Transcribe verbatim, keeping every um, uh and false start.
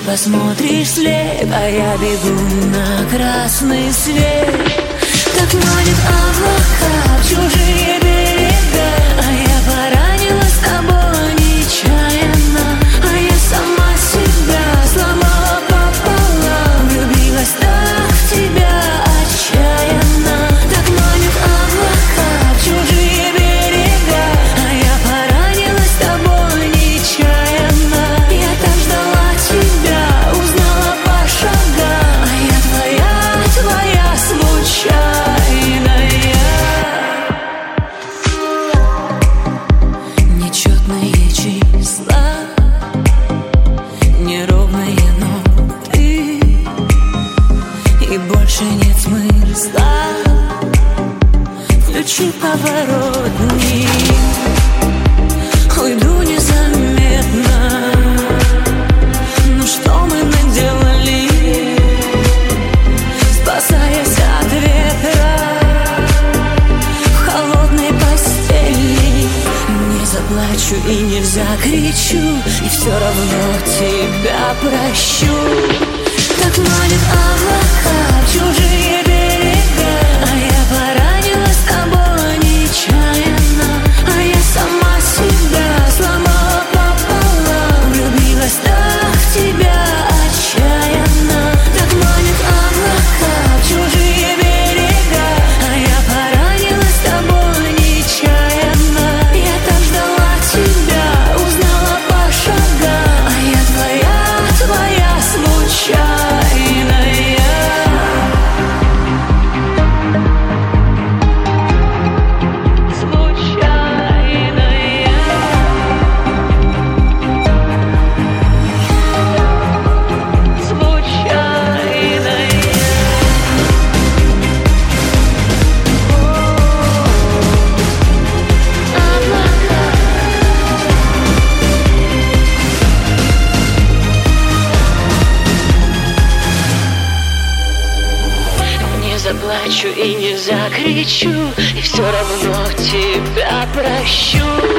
посмотришь вслед, а я бегу на красный свет. Так манит облака в чужие берега, а я поранила с тобой нечаянно, а я сама себя сломала пополам, влюбилась так в тебя отчаянно. Так манит облака в чужие берега, а я поранила с тобой нечаянно. Я так ждала тебя, узнала по шагам, а я твоя, твоя случайная. Нечетные числа, неровные ноты, и больше нет смысла. Включи поворотник, уйду незаметно. Ну что мы наделали, спасаясь от ветра в холодной постели? Не заплачу и не закричу, и все равно тебя прощу. Так манит облака в чужие берега, а я поранила с тобой нечаянно, а я сама себя сломала пополам, влюбилась так в тебя отчаянно. Так манит облака в чужие берега, а я поранила с тобой нечаянно. Я так ждала тебя, узнала по шагам, а я твоя, твоя случайная. Заплачу и не закричу, и все равно тебя прощу.